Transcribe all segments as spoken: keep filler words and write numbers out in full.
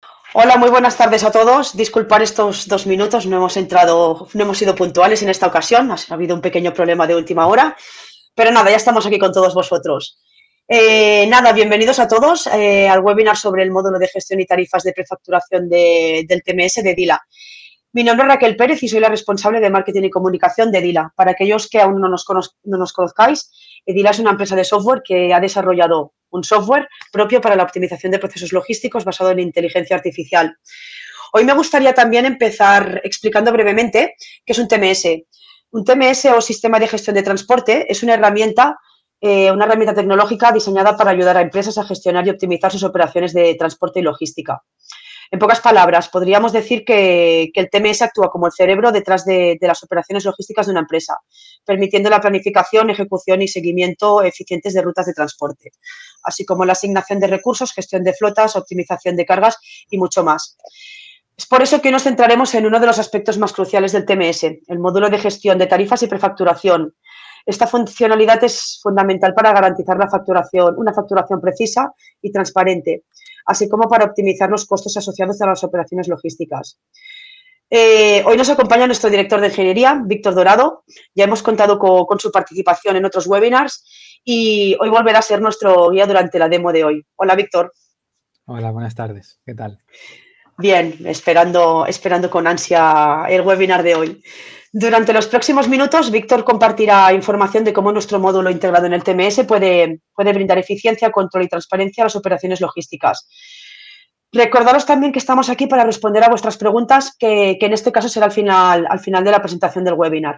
Hola, muy buenas tardes a todos. Disculpar estos dos minutos, no hemos entrado, no hemos sido puntuales en esta ocasión, ha habido un pequeño problema de última hora, pero nada, ya estamos aquí con todos vosotros. Eh, nada, bienvenidos a todos eh, al webinar sobre el módulo de gestión y tarifas de prefacturación de, del T M S de DILA. Mi nombre es Raquel Pérez y soy la responsable de marketing y comunicación de DILA. Para aquellos que aún no nos, no nos conozcáis, DILA es una empresa de software que ha desarrollado un software propio para la optimización de procesos logísticos basado en inteligencia artificial. Hoy me gustaría también empezar explicando brevemente qué es un T M S. Un T M S o sistema de gestión de transporte es una herramienta, eh, una herramienta tecnológica diseñada para ayudar a empresas a gestionar y optimizar sus operaciones de transporte y logística. En pocas palabras, podríamos decir que, que el T M S actúa como el cerebro detrás de, de las operaciones logísticas de una empresa, permitiendo la planificación, ejecución y seguimiento eficientes de rutas de transporte, así como la asignación de recursos, gestión de flotas, optimización de cargas y mucho más. Es por eso que hoy nos centraremos en uno de los aspectos más cruciales del T M S, el módulo de gestión de tarifas y prefacturación. Esta funcionalidad es fundamental para garantizar la facturación, una facturación precisa y transparente, así como para optimizar los costos asociados a las operaciones logísticas. Eh, hoy nos acompaña nuestro director de ingeniería, Víctor Dorado. Ya hemos contado con, con su participación en otros webinars y hoy volverá a ser nuestro guía durante la demo de hoy. Hola, Víctor. Hola, buenas tardes. ¿Qué tal? Bien, esperando, esperando con ansia el webinar de hoy. Durante los próximos minutos, Víctor compartirá información de cómo nuestro módulo integrado en el T M S puede, puede brindar eficiencia, control y transparencia a las operaciones logísticas. Recordaros también que estamos aquí para responder a vuestras preguntas, que, que en este caso será al final, al final de la presentación del webinar.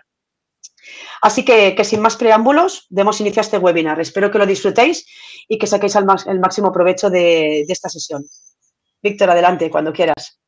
Así que, que sin más preámbulos, demos inicio a este webinar. Espero que lo disfrutéis y que saquéis el, el máximo provecho de, de esta sesión. Víctor, adelante, cuando quieras.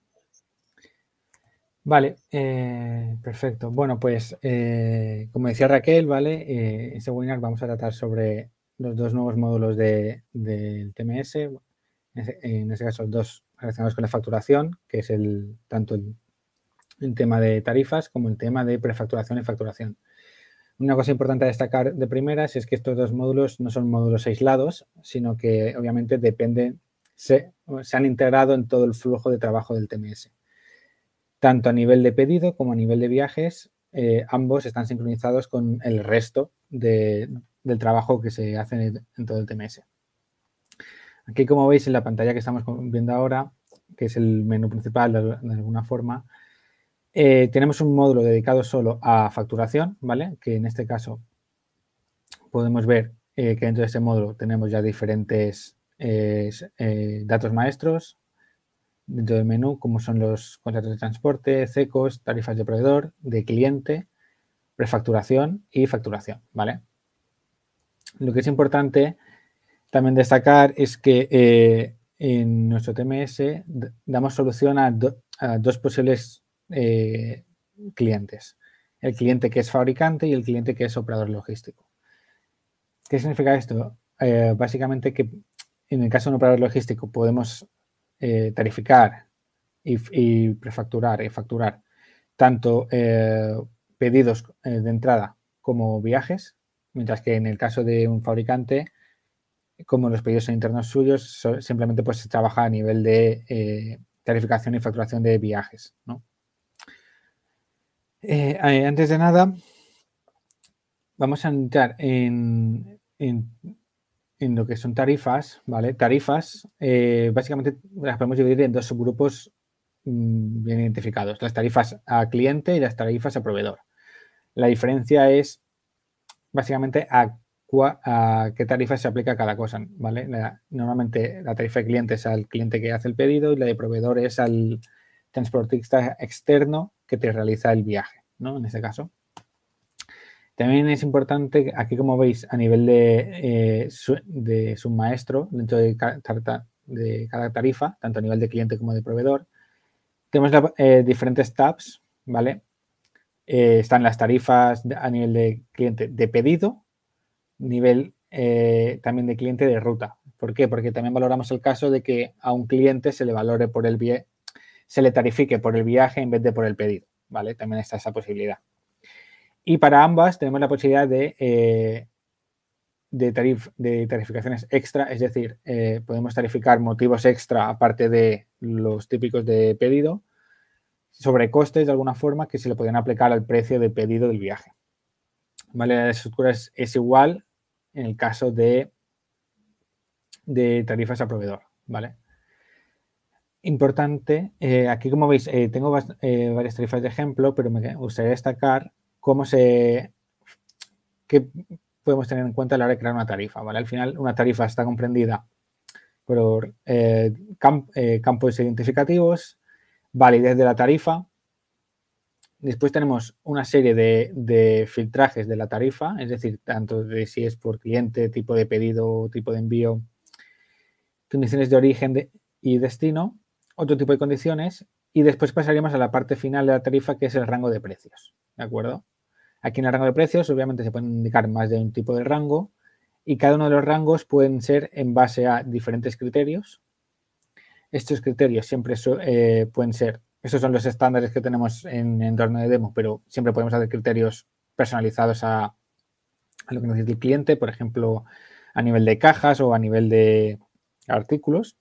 Vale, eh, perfecto. Bueno, pues eh, como decía Raquel, ¿vale? Eh, en este webinar vamos a tratar sobre los dos nuevos módulos de, del T M S, en este, en este caso dos relacionados con la facturación, que es el tanto el, el tema de tarifas como el tema de prefacturación y facturación. Una cosa importante a destacar de primeras es que estos dos módulos no son módulos aislados, sino que obviamente dependen, se, se han integrado en todo el flujo de trabajo del T M S. Tanto a nivel de pedido como a nivel de viajes, eh, ambos están sincronizados con el resto de, del trabajo que se hace en, en todo el T M S. Aquí, como veis en la pantalla que estamos viendo ahora, que es el menú principal de, de alguna forma, eh, tenemos un módulo dedicado solo a facturación, ¿vale? Que en este caso podemos ver eh, que dentro de este módulo tenemos ya diferentes eh, eh, datos maestros dentro del menú, como son los contratos de transporte, C E C Os, tarifas de proveedor, de cliente, prefacturación y facturación, ¿vale? Lo que es importante también destacar es que eh, en nuestro T M S damos solución a, do, a dos posibles eh, clientes. El cliente que es fabricante y el cliente que es operador logístico. ¿Qué significa esto? Eh, básicamente que en el caso de un operador logístico podemos eh, tarificar y, y prefacturar y facturar tanto eh, pedidos eh, de entrada como viajes, mientras que en el caso de un fabricante, como los pedidos son internos suyos, so, simplemente pues se trabaja a nivel de eh, tarificación y facturación de viajes, ¿no? Eh, eh, antes de nada, vamos a entrar en, en, en lo que son tarifas, ¿vale? Tarifas, eh, básicamente las podemos dividir en dos subgrupos mmm, bien identificados, las tarifas a cliente y las tarifas a proveedor. La diferencia es básicamente a, a qué tarifa se aplica cada cosa, ¿vale? La, normalmente la tarifa de cliente es al cliente que hace el pedido y la de proveedor es al transportista externo que te realiza el viaje, ¿no? En este caso. También es importante, aquí como veis, a nivel de, eh, su, de submaestro, dentro de cada, de cada tarifa, tanto a nivel de cliente como de proveedor, tenemos la, eh, diferentes tabs, ¿vale? Eh, están las tarifas a nivel de cliente de pedido, nivel eh, también de cliente de ruta. ¿Por qué? Porque también valoramos el caso de que a un cliente se le valore por el viaje, se le tarifique por el viaje en vez de por el pedido, ¿vale? También está esa posibilidad. Y para ambas tenemos la posibilidad de, eh, de, tarif, de tarificaciones extra, es decir, eh, podemos tarificar motivos extra aparte de los típicos de pedido, sobrecostes de alguna forma que se le pueden aplicar al precio de pedido del viaje. ¿Vale? La estructura es, es igual en el caso de, de tarifas a proveedor, ¿vale? Importante, eh, aquí como veis, eh, tengo eh, varias tarifas de ejemplo, pero me gustaría destacar cómo se, qué podemos tener en cuenta a la hora de crear una tarifa, ¿vale? Al final, una tarifa está comprendida por eh, camp, eh, campos identificativos, validez de la tarifa. Después tenemos una serie de, de filtrajes de la tarifa, es decir, tanto de si es por cliente, tipo de pedido, tipo de envío, condiciones de origen de, y destino, otro tipo de condiciones, y después pasaríamos a la parte final de la tarifa, que es el rango de precios, ¿de acuerdo? Aquí en el rango de precios, obviamente, se pueden indicar más de un tipo de rango, y cada uno de los rangos pueden ser en base a diferentes criterios. Estos criterios siempre so, eh, pueden ser, estos son los estándares que tenemos en entorno de demo, pero siempre podemos hacer criterios personalizados a, a lo que necesita el cliente, por ejemplo, a nivel de cajas o a nivel de artículos.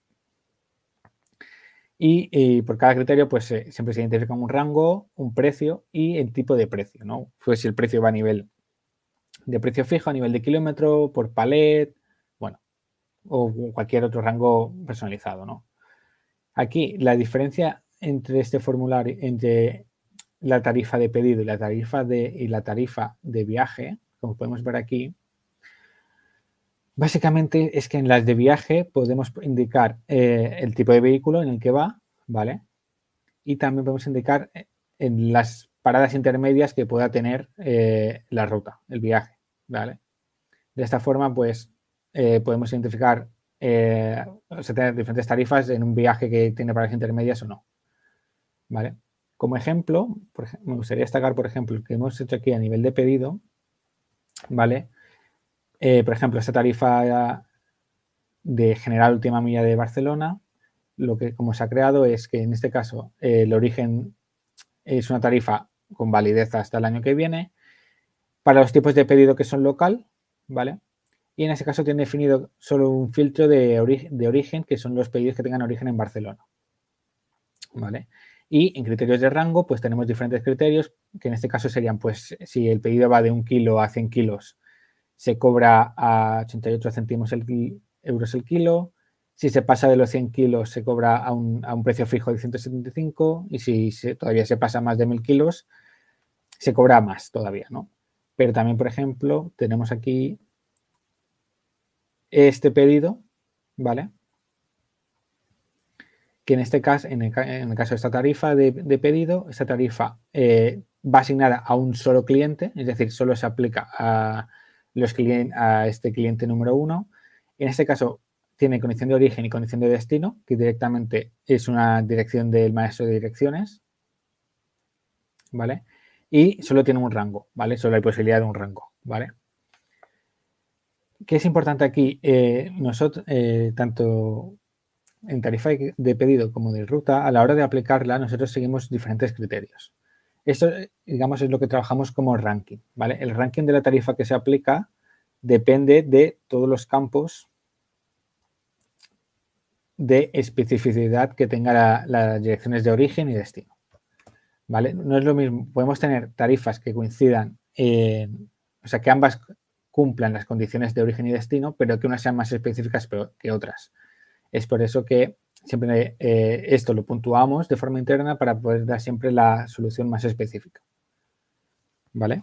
Y, y por cada criterio, pues eh, siempre se identifica un rango, un precio y el tipo de precio, ¿no? Pues si el precio va a nivel de precio fijo, a nivel de kilómetro, por palet, bueno, o cualquier otro rango personalizado, ¿no? Aquí la diferencia entre este formulario, entre la tarifa de pedido y la tarifa de, y la tarifa de viaje, como podemos ver aquí, básicamente es que en las de viaje podemos indicar eh, el tipo de vehículo en el que va, ¿vale? Y también podemos indicar en las paradas intermedias que pueda tener eh, la ruta, el viaje, ¿vale? De esta forma, pues, eh, podemos identificar, eh, o sea, tener diferentes tarifas en un viaje que tiene paradas intermedias o no, ¿vale? Como ejemplo, por ejemplo, me gustaría destacar, por ejemplo, el que hemos hecho aquí a nivel de pedido, ¿vale? Eh, por ejemplo, esta tarifa de General Última Milla de Barcelona, lo que como se ha creado es que en este caso eh, el origen es una tarifa con validez hasta el año que viene para los tipos de pedido que son local, ¿vale? Y en ese caso tiene definido solo un filtro de, ori de origen, que son los pedidos que tengan origen en Barcelona, ¿vale? Y en criterios de rango, pues tenemos diferentes criterios, que en este caso serían, pues, si el pedido va de un kilo a cien kilos, se cobra a ochenta y ocho céntimos el, euros el kilo. Si se pasa de los cien kilos, se cobra a un, a un precio fijo de ciento setenta y cinco. Y si se, todavía se pasa más de mil kilos, se cobra más todavía, ¿no? Pero también, por ejemplo, tenemos aquí este pedido, ¿vale? Que en este caso, en el, en el caso de esta tarifa de, de pedido, esta tarifa eh, va asignada a un solo cliente, es decir, solo se aplica a, los clientes, a este cliente número uno. En este caso, tiene condición de origen y condición de destino, que directamente es una dirección del maestro de direcciones, ¿vale? Y solo tiene un rango, ¿vale? Solo hay posibilidad de un rango, ¿vale? ¿Qué es importante aquí? Eh, nosotros, eh, tanto en tarifa de pedido como de ruta, a la hora de aplicarla, nosotros seguimos diferentes criterios. Esto, digamos, es lo que trabajamos como ranking, ¿vale? El ranking de la tarifa que se aplica depende de todos los campos de especificidad que tenga la, las direcciones de origen y destino, ¿vale? No es lo mismo, podemos tener tarifas que coincidan, en, o sea, que ambas cumplan las condiciones de origen y destino, pero que unas sean más específicas que otras. Es por eso que siempre eh, esto lo puntuamos de forma interna para poder dar siempre la solución más específica, ¿vale?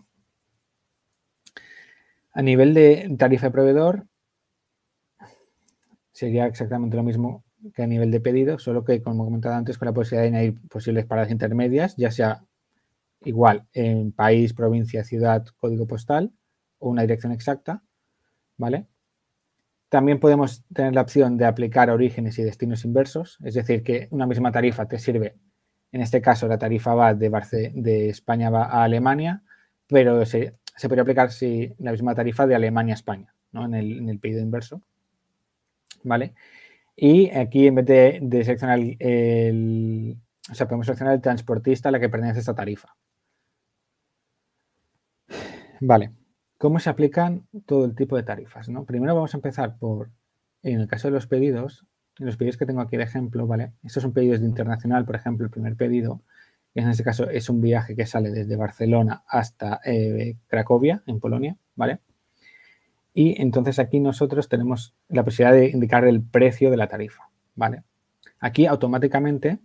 A nivel de tarifa de proveedor, sería exactamente lo mismo que a nivel de pedido, solo que, como he comentado antes, con la posibilidad de añadir posibles paradas intermedias, ya sea igual en país, provincia, ciudad, código postal o una dirección exacta, ¿vale? También podemos tener la opción de aplicar orígenes y destinos inversos, es decir, que una misma tarifa te sirve, en este caso la tarifa va de, Barce de España va a Alemania, pero se, se podría aplicar si, la misma tarifa de Alemania a España, ¿no? en, el, en el pedido inverso, ¿vale? Y aquí en vez de, de seleccionar el, el, o sea, podemos seleccionar el transportista a la que pertenece esta tarifa. Vale. ¿cómo se aplican todo el tipo de tarifas, ¿no? Primero vamos a empezar por, en el caso de los pedidos, los pedidos que tengo aquí de ejemplo, ¿vale? Estos son pedidos de internacional, por ejemplo, el primer pedido, que en este caso es un viaje que sale desde Barcelona hasta eh, Cracovia, en Polonia, ¿vale? Y entonces aquí nosotros tenemos la posibilidad de indicar el precio de la tarifa, ¿vale? Aquí automáticamente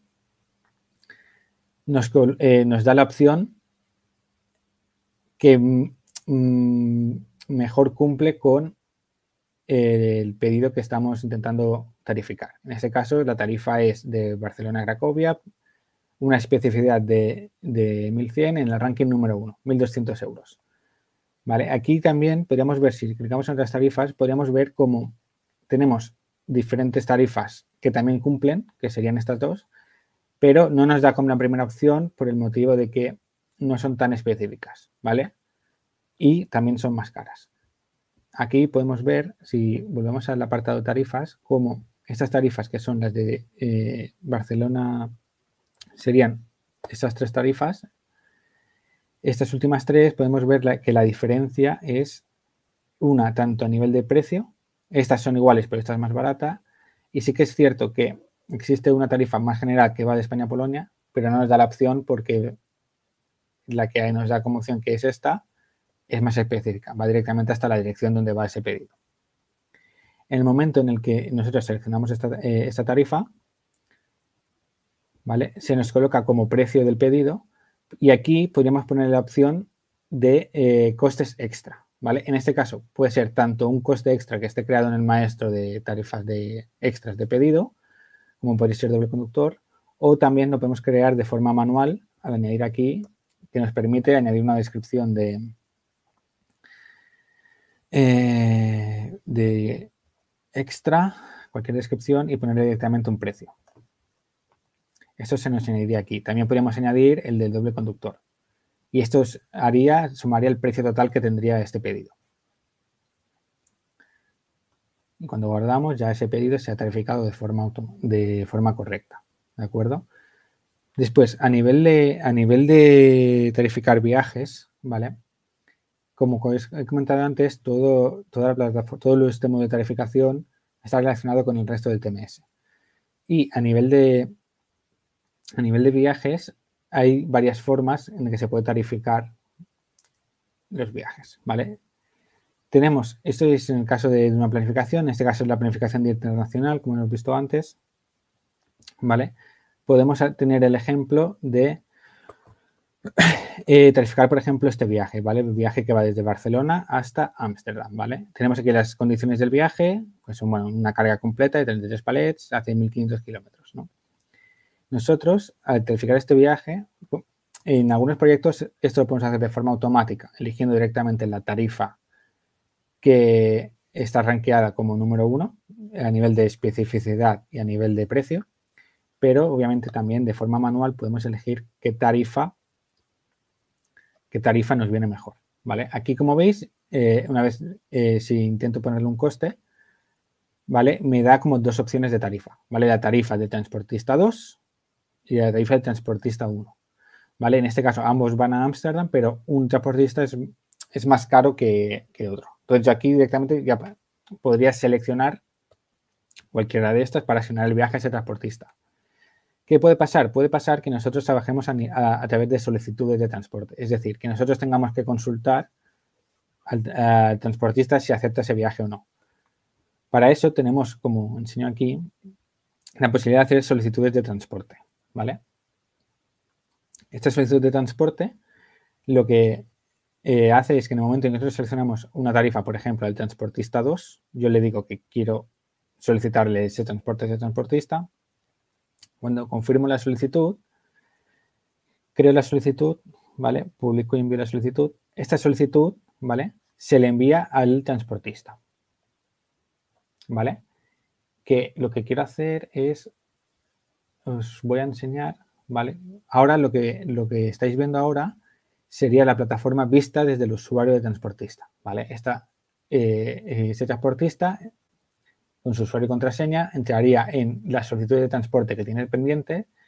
nos, eh, nos da la opción que mmm, mejor cumple con el pedido que estamos intentando tarificar. En este caso, la tarifa es de Barcelona a Cracovia, una especificidad de, de mil cien en el ranking número uno, mil doscientos euros. ¿Vale? Aquí también podríamos ver, si clicamos en otras tarifas, podríamos ver cómo tenemos diferentes tarifas que también cumplen, que serían estas dos, pero no nos da como la primera opción por el motivo de que no son tan específicas, ¿vale? Y también son más caras. Aquí podemos ver, si volvemos al apartado de tarifas, cómo estas tarifas que son las de eh, Barcelona serían estas tres tarifas. Estas últimas tres podemos ver la, que la diferencia es una tanto a nivel de precio, estas son iguales pero esta es más barata, y sí que es cierto que existe una tarifa más general que va de España a Polonia, pero no nos da la opción porque la que nos da como opción, que es esta, es más específica, va directamente hasta la dirección donde va ese pedido. En el momento en el que nosotros seleccionamos esta, eh, esta tarifa, ¿vale? Se nos coloca como precio del pedido y aquí podríamos poner la opción de eh, costes extra, ¿vale? En este caso puede ser tanto un coste extra que esté creado en el maestro de tarifas de extras de pedido, como puede ser doble conductor, o también lo podemos crear de forma manual al añadir aquí, que nos permite añadir una descripción de, eh, de extra, cualquier descripción, y ponerle directamente un precio. Esto se nos añadiría aquí. También podríamos añadir el del doble conductor. Y esto haría, sumaría el precio total que tendría este pedido. Y cuando guardamos, ya ese pedido se ha tarificado de forma, de forma correcta. ¿De acuerdo? Después, a nivel de, a nivel de tarificar viajes, ¿vale? Como he comentado antes, todo, toda la plataforma, todo el sistema de tarificación está relacionado con el resto del T M S. Y a nivel de, a nivel de viajes, hay varias formas en las que se puede tarificar los viajes, ¿vale? Tenemos, esto es en el caso de una planificación, en este caso es la planificación internacional, como hemos visto antes, ¿vale? Podemos tener el ejemplo de eh, tarificar, por ejemplo, este viaje, ¿vale? El viaje que va desde Barcelona hasta Ámsterdam, ¿vale? Tenemos aquí las condiciones del viaje, pues son, bueno, una carga completa de treinta y tres palets hace mil quinientos kilómetros, ¿no? Nosotros, al tarificar este viaje, en algunos proyectos esto lo podemos hacer de forma automática, eligiendo directamente la tarifa que está rankeada como número uno a nivel de especificidad y a nivel de precio, pero obviamente también de forma manual podemos elegir qué tarifa, qué tarifa nos viene mejor, ¿vale? Aquí, como veis, eh, una vez eh, si intento ponerle un coste, ¿vale? Me da como dos opciones de tarifa, ¿vale? La tarifa de transportista dos y la tarifa de transportista uno, ¿vale? En este caso ambos van a Ámsterdam, pero un transportista es, es más caro que, que otro. Entonces yo aquí directamente ya podría seleccionar cualquiera de estas para asignar el viaje a ese transportista. ¿Qué puede pasar? Puede pasar que nosotros trabajemos a, a, a través de solicitudes de transporte. Es decir, que nosotros tengamos que consultar al, al transportista si acepta ese viaje o no. Para eso tenemos, como enseño aquí, la posibilidad de hacer solicitudes de transporte, ¿vale? Esta solicitud de transporte lo que eh, hace es que en el momento en que nosotros seleccionamos una tarifa, por ejemplo, al transportista dos, yo le digo que quiero solicitarle ese transporte a ese transportista. Cuando confirmo la solicitud, creo la solicitud, ¿vale? Publico y envío la solicitud. Esta solicitud, ¿vale? Se le envía al transportista, ¿vale? Que lo que quiero hacer es, os voy a enseñar, ¿vale? Ahora lo que, lo que estáis viendo ahora sería la plataforma vista desde el usuario de transportista, ¿vale? Esta, eh, ese transportista, con su usuario y contraseña, entraría en la solicitud de transporte que tiene pendiente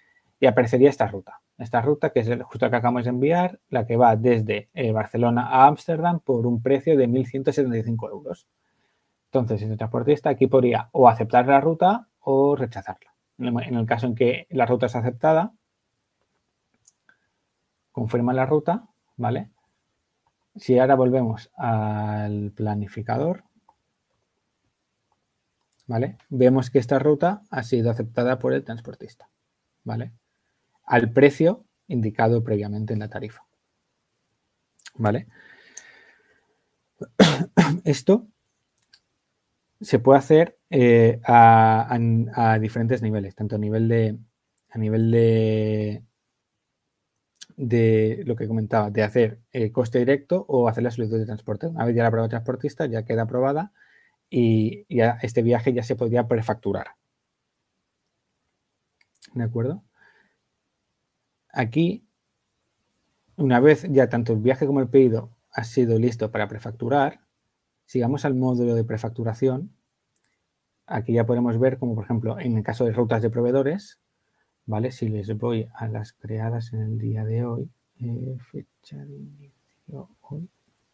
y aparecería esta ruta. Esta ruta que es justo la que acabamos de enviar, la que va desde eh, Barcelona a Ámsterdam por un precio de mil ciento setenta y cinco euros. Entonces, el transportista aquí podría o aceptar la ruta o rechazarla. En el, en el caso en que la ruta es aceptada, confirma la ruta, ¿vale? Si ahora volvemos al planificador, ¿vale? Vemos que esta ruta ha sido aceptada por el transportista, ¿vale? Al precio indicado previamente en la tarifa, ¿vale? Esto se puede hacer eh, a, a, a diferentes niveles, tanto a nivel de, a nivel de, de lo que comentaba, de hacer eh, coste directo o hacer la solicitud de transporte. Una vez ya la prueba transportista, ya queda aprobada y ya este viaje ya se podría prefacturar. ¿De acuerdo? Aquí, una vez ya tanto el viaje como el pedido ha sido listo para prefacturar, sigamos al módulo de prefacturación. Aquí ya podemos ver como, por ejemplo, en el caso de rutas de proveedores, ¿vale? Si les voy a las creadas en el día de hoy, eh, fecha de inicio hoy,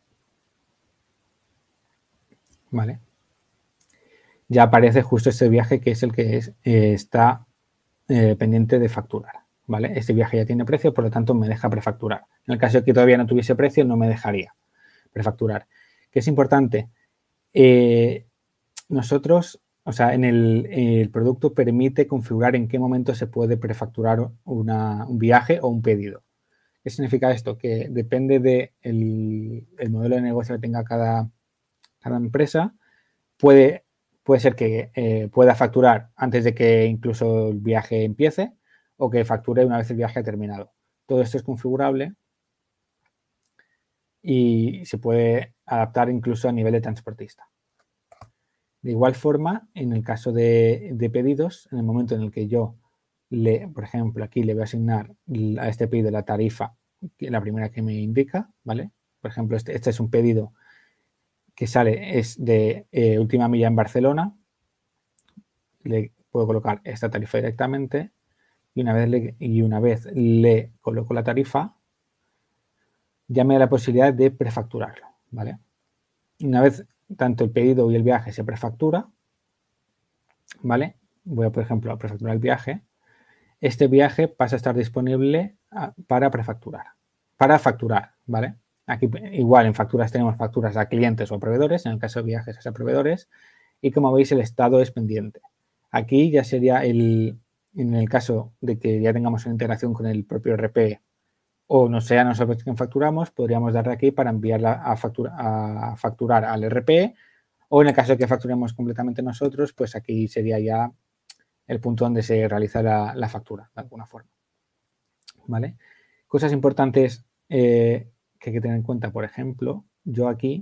¿vale? Ya aparece justo este viaje que es el que es, eh, está eh, pendiente de facturar, ¿vale? Este viaje ya tiene precio, por lo tanto me deja prefacturar. En el caso de que todavía no tuviese precio, no me dejaría prefacturar. ¿Qué es importante? Eh, nosotros, o sea, en el, el producto permite configurar en qué momento se puede prefacturar una, un viaje o un pedido. ¿Qué significa esto? Que depende del de el modelo de negocio que tenga cada, cada empresa, puede, puede ser que eh, pueda facturar antes de que incluso el viaje empiece o que facture una vez el viaje ha terminado. Todo esto es configurable y se puede adaptar incluso a nivel de transportista. De igual forma, en el caso de, de pedidos, en el momento en el que yo, le, por ejemplo, aquí le voy a asignar a este pedido la tarifa, la primera que me indica, ¿vale? Por ejemplo, este, este es un pedido que sale, es de eh, última milla en Barcelona. Le puedo colocar esta tarifa directamente y una vez le, y una vez le coloco la tarifa, ya me da la posibilidad de prefacturarlo, ¿vale? Una vez tanto el pedido y el viaje se prefactura, ¿vale? Voy a, por ejemplo, a prefacturar el viaje. Este viaje pasa a estar disponible a, para prefacturar, para facturar, ¿vale? Aquí igual en facturas tenemos facturas a clientes o a proveedores, en el caso de viajes es a proveedores, y como veis el estado es pendiente. Aquí ya sería el, en el caso de que ya tengamos una integración con el propio R P o no sea nosotros quien facturamos, podríamos darle aquí para enviarla a, factura, a facturar al R P, o en el caso de que facturemos completamente nosotros, pues aquí sería ya el punto donde se realiza la, la factura, de alguna forma. ¿Vale? Cosas importantes eh, que hay que tener en cuenta, por ejemplo, yo aquí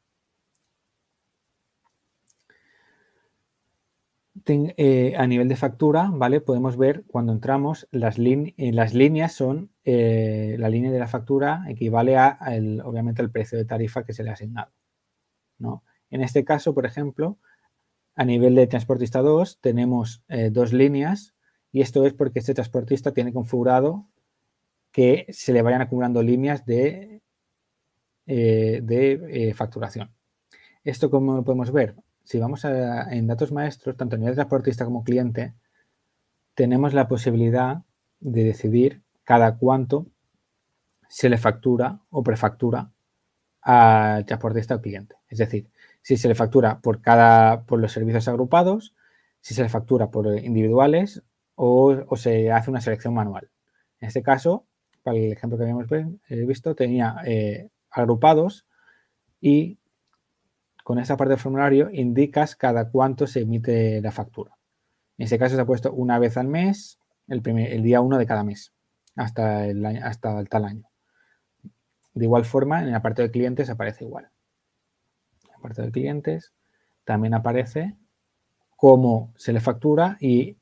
ten, eh, a nivel de factura, ¿vale? Podemos ver cuando entramos las, eh, las líneas son, eh, la línea de la factura equivale a, a el, obviamente, al precio de tarifa que se le ha asignado, ¿no? En este caso, por ejemplo, a nivel de transportista dos tenemos eh, dos líneas y esto es porque este transportista tiene configurado que se le vayan acumulando líneas de, eh, de eh, facturación. ¿Esto cómo lo podemos ver? Si vamos a, en datos maestros, tanto a nivel de transportista como cliente, tenemos la posibilidad de decidir cada cuánto se le factura o prefactura al transportista o cliente. Es decir, si se le factura por cada por los servicios agrupados, si se le factura por individuales o, o se hace una selección manual. En este caso, para el ejemplo que habíamos visto, tenía eh, agrupados y con esta parte del formulario indicas cada cuánto se emite la factura. En este caso se ha puesto una vez al mes, el, primer, el día uno de cada mes, hasta el, hasta el tal año. De igual forma, en la parte de clientes aparece igual. En la parte de clientes también aparece cómo se le factura y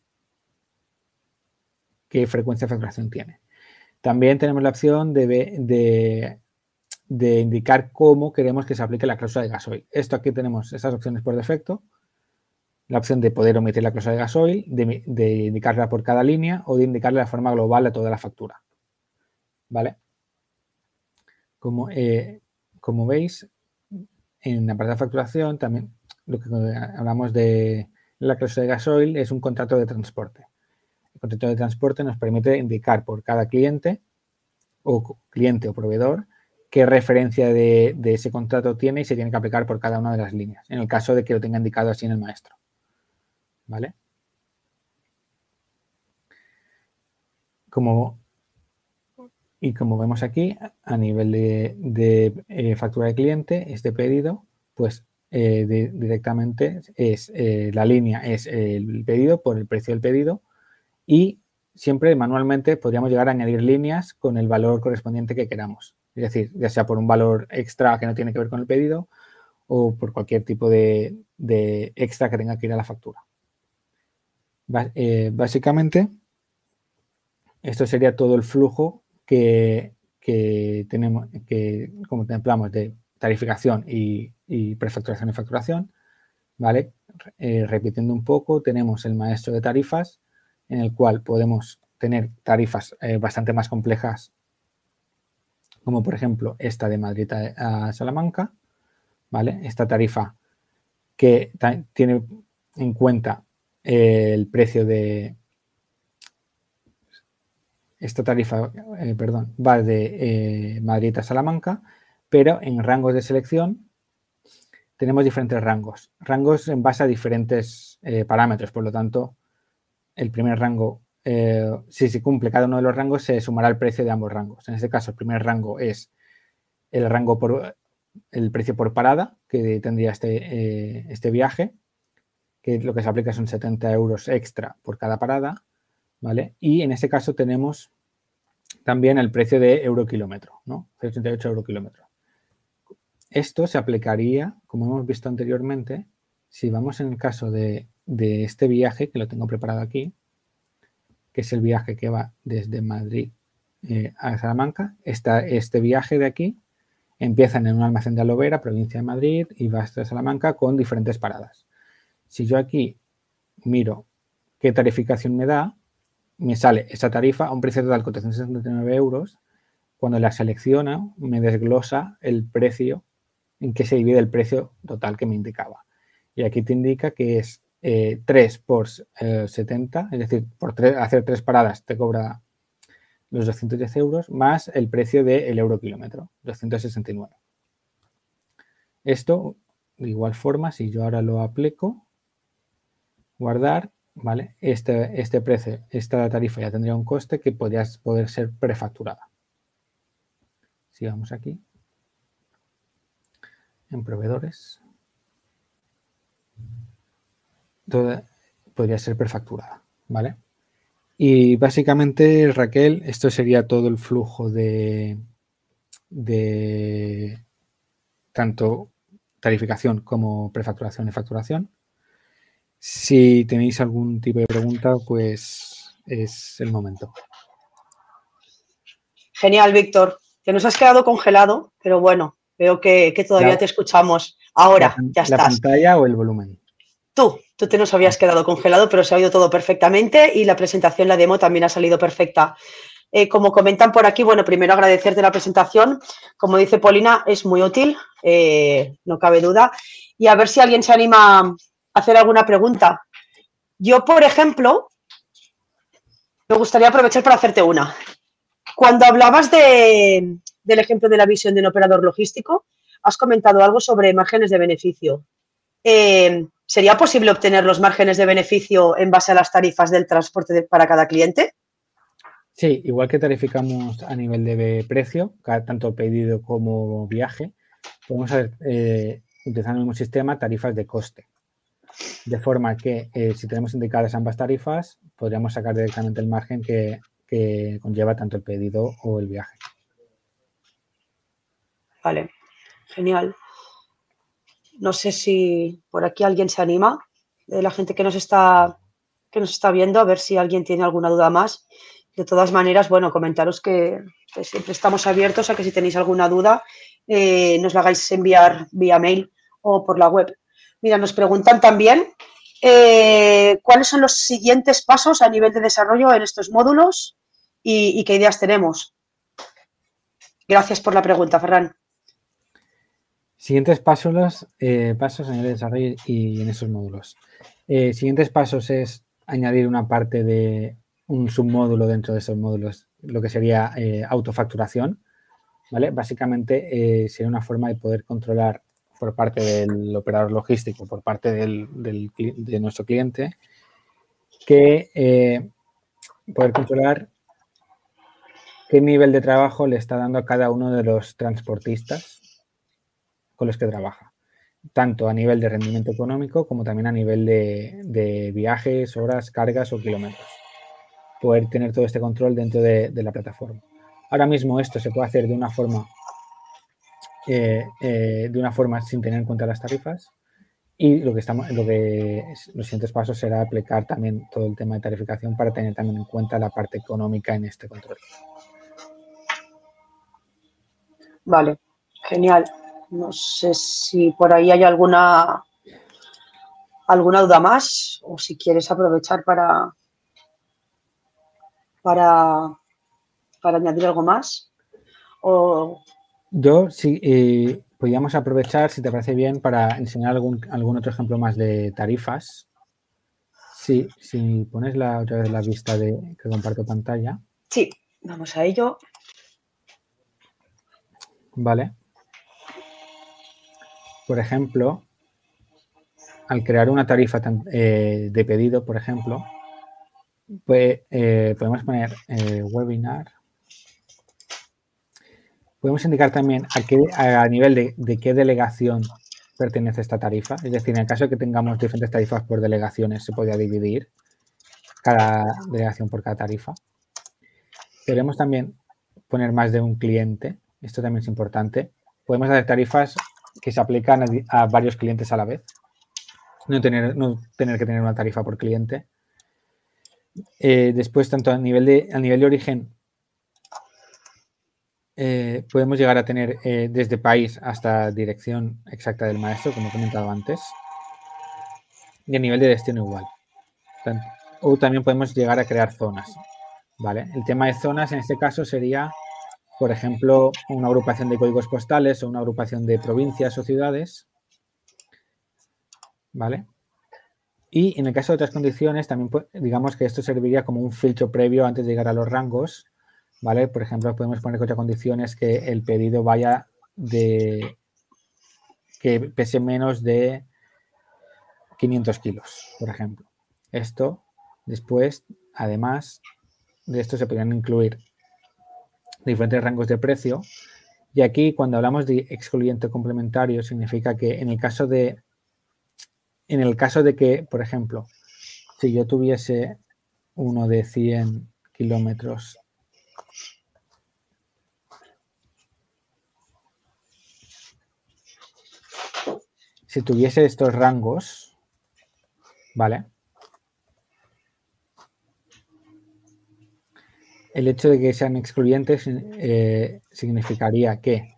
qué frecuencia de facturación tiene. También tenemos la opción de, de, de indicar cómo queremos que se aplique la cláusula de gasoil. Esto aquí tenemos esas opciones por defecto. la opción de poder omitir la cláusula de gasoil, de, de indicarla por cada línea o de indicarle la forma global de toda la factura. ¿Vale? Como, eh, como veis, en la parte de facturación también lo que hablamos de la cláusula de gasoil es un contrato de transporte. El contrato de transporte nos permite indicar por cada cliente o cliente o proveedor qué referencia de, de ese contrato tiene y se tiene que aplicar por cada una de las líneas, en el caso de que lo tenga indicado así en el maestro. ¿Vale? Como, y como vemos aquí, a nivel de, de eh, factura de cliente, este pedido, pues eh, de, directamente es eh, la línea es el pedido por el precio del pedido y siempre manualmente podríamos llegar a añadir líneas con el valor correspondiente que queramos. Es decir, ya sea por un valor extra que no tiene que ver con el pedido o por cualquier tipo de, de extra que tenga que ir a la factura. Eh, básicamente, esto sería todo el flujo que, que tenemos, que contemplamos de tarificación y, y prefacturación y facturación. ¿Vale? Eh, repitiendo un poco, tenemos el maestro de tarifas, en el cual podemos tener tarifas eh, bastante más complejas, como por ejemplo esta de Madrid a, a Salamanca, ¿vale? Esta tarifa que tiene en cuenta eh, el precio de... Esta tarifa, eh, perdón, va de eh, Madrid a Salamanca, pero en rangos de selección tenemos diferentes rangos. Rangos en base a diferentes eh, parámetros, por lo tanto, el primer rango, eh, si se cumple cada uno de los rangos, se sumará el precio de ambos rangos. En este caso, el primer rango es el rango por el precio por parada que tendría este, eh, este viaje, que lo que se aplica son setenta euros extra por cada parada, ¿vale? Y en este caso tenemos también el precio de euro kilómetro, ¿no? ochenta y ocho euro kilómetro. Esto se aplicaría, como hemos visto anteriormente, si vamos en el caso de, de este viaje, que lo tengo preparado aquí, que es el viaje que va desde Madrid eh, a Salamanca. Esta, este viaje de aquí empieza en un almacén de Alovera, provincia de Madrid, y va hasta Salamanca con diferentes paradas. Si yo aquí miro qué tarificación me da, me sale esa tarifa a un precio total de cuatrocientos setenta y nueve euros. Cuando la selecciono, me desglosa el precio en que se divide el precio total que me indicaba. Y aquí te indica que es eh, tres por eh, setenta, es decir, por tres, hacer tres paradas te cobra los doscientos diez euros más el precio del euro kilómetro, doscientos sesenta y nueve. Esto, de igual forma, si yo ahora lo aplico, guardar, ¿vale? Este, este precio, esta tarifa ya tendría un coste que podría poder ser prefacturada. Si vamos aquí, en proveedores, toda podría ser prefacturada, ¿vale? Y básicamente, Raquel, esto sería todo el flujo de, de tanto tarificación como prefacturación y facturación. Si tenéis algún tipo de pregunta, pues es el momento. Genial, Víctor. Que nos has quedado congelado, pero bueno, veo que, que todavía la, te escuchamos. Ahora, la, ya ¿La estás. pantalla o el volumen? Tú, tú te nos habías quedado congelado, pero se ha oído todo perfectamente y la presentación, la demo, también ha salido perfecta. Eh, como comentan por aquí, bueno, primero agradecerte la presentación. Como dice Polina, es muy útil, eh, no cabe duda. Y a ver si alguien se anima a hacer alguna pregunta. Yo, por ejemplo, me gustaría aprovechar para hacerte una. Cuando hablabas de, del ejemplo de la visión de un operador logístico, has comentado algo sobre márgenes de beneficio. Eh, ¿Sería posible obtener los márgenes de beneficio en base a las tarifas del transporte de, para cada cliente? Sí, igual que tarificamos a nivel de precio, tanto pedido como viaje, podemos hacer, eh, utilizando el mismo sistema, tarifas de coste. De forma que eh, si tenemos indicadas ambas tarifas, podríamos sacar directamente el margen que, que conlleva tanto el pedido o el viaje. Vale, genial. No sé si por aquí alguien se anima, de la gente que nos está, que nos está viendo, a ver si alguien tiene alguna duda más. De todas maneras, bueno, comentaros que, que siempre estamos abiertos a que si tenéis alguna duda, eh, nos la hagáis enviar vía mail o por la web. Mira, nos preguntan también eh, cuáles son los siguientes pasos a nivel de desarrollo en estos módulos y, y qué ideas tenemos. Gracias por la pregunta, Ferran. Siguientes pasos, eh, pasos a nivel de desarrollo y en esos módulos. Eh, siguientes pasos es añadir una parte de un submódulo dentro de esos módulos, lo que sería eh, autofacturación, ¿vale? Básicamente eh, sería una forma de poder controlar por parte del operador logístico, por parte del, del, de nuestro cliente, que eh, poder controlar qué nivel de trabajo le está dando a cada uno de los transportistas con los que trabaja, tanto a nivel de rendimiento económico como también a nivel de, de viajes, horas, cargas o kilómetros. Poder tener todo este control dentro de, de la plataforma. Ahora mismo esto se puede hacer de una forma eh, eh, de una forma sin tener en cuenta las tarifas, y lo que estamos, lo que es, los siguientes pasos será aplicar también todo el tema de tarificación para tener también en cuenta la parte económica en este control. Vale, genial. No sé si por ahí hay alguna alguna duda más o si quieres aprovechar para para, para añadir algo más. O... Yo sí, eh, podríamos aprovechar, si te parece bien, para enseñar algún, algún otro ejemplo más de tarifas. Sí, si pones la, otra vez la vista de que comparto pantalla. Sí, vamos a ello. Vale. Por ejemplo, al crear una tarifa eh, de pedido, por ejemplo, pues, eh, podemos poner eh, webinar. Podemos indicar también a, qué, a nivel de, de qué delegación pertenece esta tarifa. Es decir, en el caso de que tengamos diferentes tarifas por delegaciones, se podría dividir cada delegación por cada tarifa. Podemos también poner más de un cliente. Esto también es importante. Podemos hacer tarifas que se aplican a, a varios clientes a la vez. No tener, no tener que tener una tarifa por cliente. Eh, después, tanto a nivel de, a nivel de origen, eh, podemos llegar a tener eh, desde país hasta dirección exacta del maestro, como he comentado antes. Y a nivel de destino igual. O también podemos llegar a crear zonas. ¿Vale? El tema de zonas en este caso sería, por ejemplo, una agrupación de códigos postales o una agrupación de provincias o ciudades. ¿Vale? Y en el caso de otras condiciones, también digamos que esto serviría como un filtro previo antes de llegar a los rangos. ¿Vale? Por ejemplo, podemos poner que otra condición es que el pedido vaya de que pese menos de quinientos kilos, por ejemplo. Esto, después, además de esto, se podrían incluir diferentes rangos de precio. Y aquí, cuando hablamos de excluyente complementario, significa que en el caso de, en el caso de que, por ejemplo, si yo tuviese uno de cien kilómetros si tuviese estos rangos, ¿vale? El hecho de que sean excluyentes eh, significaría que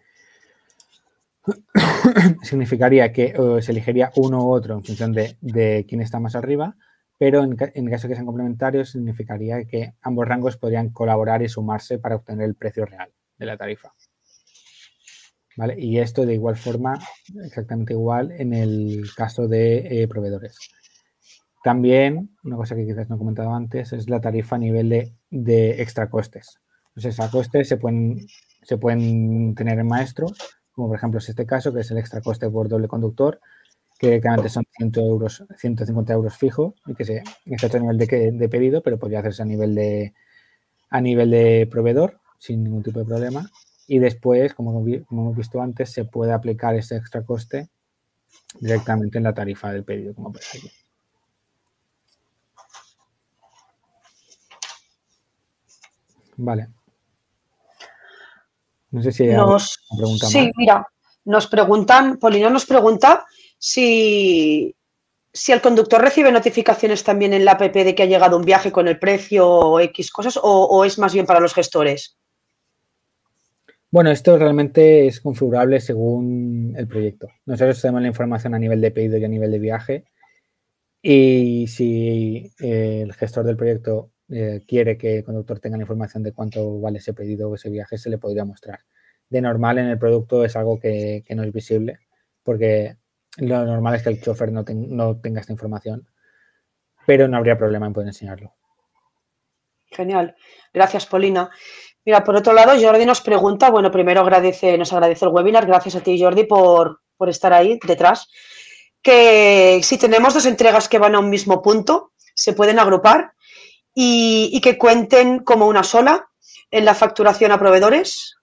significaría que uh, se elegiría uno u otro en función de, de quién está más arriba, pero en, en caso de que sean complementarios significaría que ambos rangos podrían colaborar y sumarse para obtener el precio real de la tarifa. ¿Vale? Y esto de igual forma, exactamente igual en el caso de eh, proveedores. También, una cosa que quizás no he comentado antes, es la tarifa a nivel de, de extra costes. Los extra costes se pueden, se pueden tener en maestro, como por ejemplo es este caso, que es el extra coste por doble conductor, que directamente son cien euros, ciento cincuenta euros fijo, y que se está a nivel de, de pedido, pero podría hacerse a nivel de, a nivel de proveedor, sin ningún tipo de problema. Y después, como, como hemos visto antes, se puede aplicar ese extra coste directamente en la tarifa del pedido, como aparece aquí. Vale. No sé si hay nos, alguna pregunta sí, más. mira, nos preguntan, Polino nos pregunta si, si el conductor recibe notificaciones también en la app de que ha llegado un viaje con el precio o X cosas, o, o es más bien para los gestores. Bueno, esto realmente es configurable según el proyecto. Nosotros tenemos la información a nivel de pedido y a nivel de viaje. Y si eh, el gestor del proyecto eh, quiere que el conductor tenga la información de cuánto vale ese pedido o ese viaje, se le podría mostrar. De normal en el producto es algo que, que no es visible, porque lo normal es que el chofer no, ten, no tenga esta información, pero no habría problema en poder enseñarlo. Genial. Gracias, Polina. Mira, por otro lado, Jordi nos pregunta, bueno, primero agradece, nos agradece el webinar, gracias a ti, Jordi, por, por estar ahí detrás, que si tenemos dos entregas que van a un mismo punto, se pueden agrupar y, y que cuenten como una sola en la facturación a proveedores.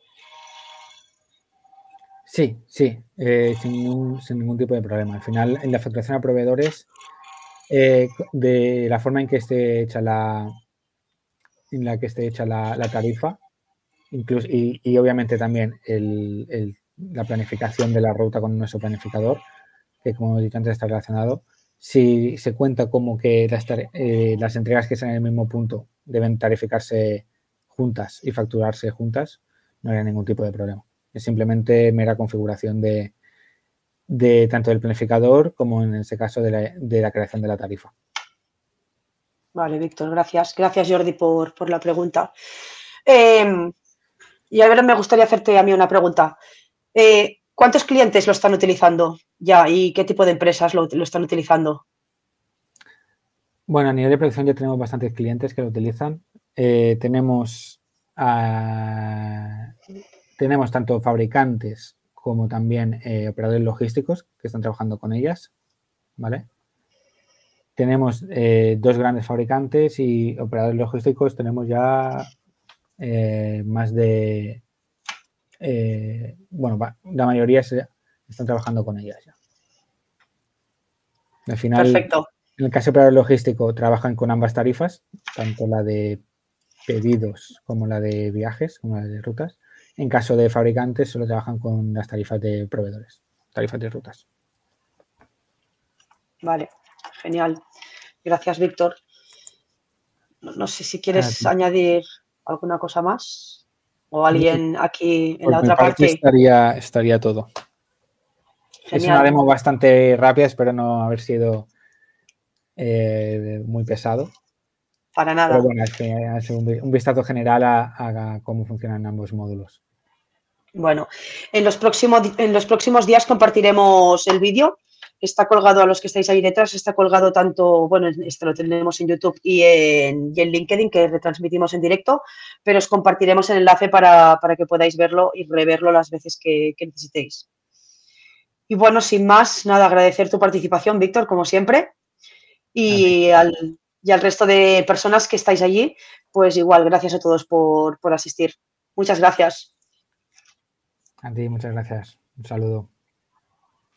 Sí, sí, eh, sin, ningún, sin ningún tipo de problema. Al final, en la facturación a proveedores, eh, de la forma en que esté hecha la, en la que esté hecha la, la tarifa, incluso, y, y obviamente también el, el, la planificación de la ruta con nuestro planificador, que como he dicho antes está relacionado. Si se cuenta como que las, eh, las entregas que están en el mismo punto deben tarificarse juntas y facturarse juntas, no hay ningún tipo de problema. Es simplemente mera configuración de, de tanto del planificador como en ese caso de la, de la creación de la tarifa. Vale, Víctor, gracias. Gracias, Jordi, por, por la pregunta. Eh, y a ver, me gustaría hacerte a mí una pregunta. Eh, ¿Cuántos clientes lo están utilizando ya y qué tipo de empresas lo, lo están utilizando? Bueno, a nivel de producción ya tenemos bastantes clientes que lo utilizan. Eh, tenemos, uh, tenemos tanto fabricantes como también eh, operadores logísticos que están trabajando con ellas, ¿vale? Tenemos eh, dos grandes fabricantes y operadores logísticos tenemos ya eh, más de, eh, bueno, la mayoría se, están trabajando con ellas ya. Al final, perfecto. En el caso de operador logístico trabajan con ambas tarifas, tanto la de pedidos como la de viajes, como la de rutas. En caso de fabricantes solo trabajan con las tarifas de proveedores, tarifas de rutas. Vale, genial. Gracias, Víctor. No, no sé si quieres ah, añadir alguna cosa más o alguien no, aquí en la otra parte. Estaría, estaría todo. Genial. Es una demo bastante rápida, espero no haber sido eh, muy pesado. Para nada. Pero bueno, es que es un, un vistazo general a, a cómo funcionan ambos módulos. Bueno, en los próximos, en los próximos días compartiremos el vídeo. Está colgado, a los que estáis ahí detrás, está colgado tanto, bueno, este lo tenemos en YouTube y en, y en LinkedIn, que retransmitimos en directo, pero os compartiremos el enlace para, para que podáis verlo y reverlo las veces que, que necesitéis. Y bueno, sin más, nada, agradecer tu participación, Víctor, como siempre, y al, y al resto de personas que estáis allí, pues igual, gracias a todos por, por asistir. Muchas gracias. A ti, muchas gracias. Un saludo.